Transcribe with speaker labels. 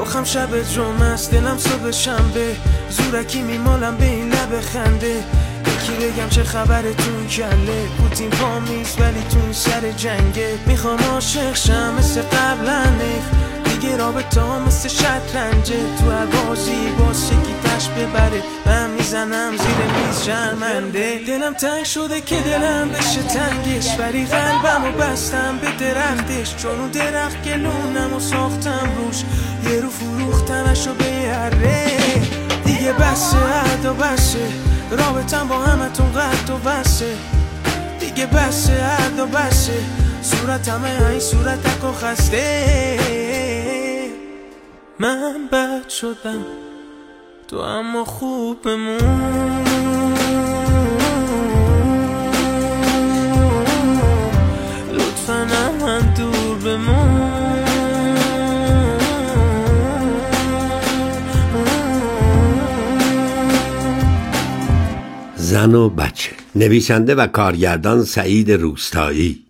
Speaker 1: رخم شب جمعه است، دلم صبح شنبه، زورکی میمالم به این لب خنده. یکی بگم چه خبره تو این کله، پوتین پام نیست ولی تو این سر جنگه. میخوام عاشق شم مثل قبلا، دیگه رابطه ها مثل شطرنجه. تو هر بازی باز یکی تش ببره، من میزنم زیر میز شرمنده. دلم تنگ شده که دلم بشه تنگش، ولی قلبم و بستم به درختش. چون اون درخت گلونم و ساختم روش، یه رو فروختمشو به یره. دیگه بسه عهد و بسه، رابطم با همتون قد و بسه. دیگه بسه عهد و بسه، صورتم این صورتک و خسته. من بد شدم تو اما خوب بمون، لطفاً من دور بمون.
Speaker 2: زن و بچه، نویسنده و کارگردان سعید روستایی،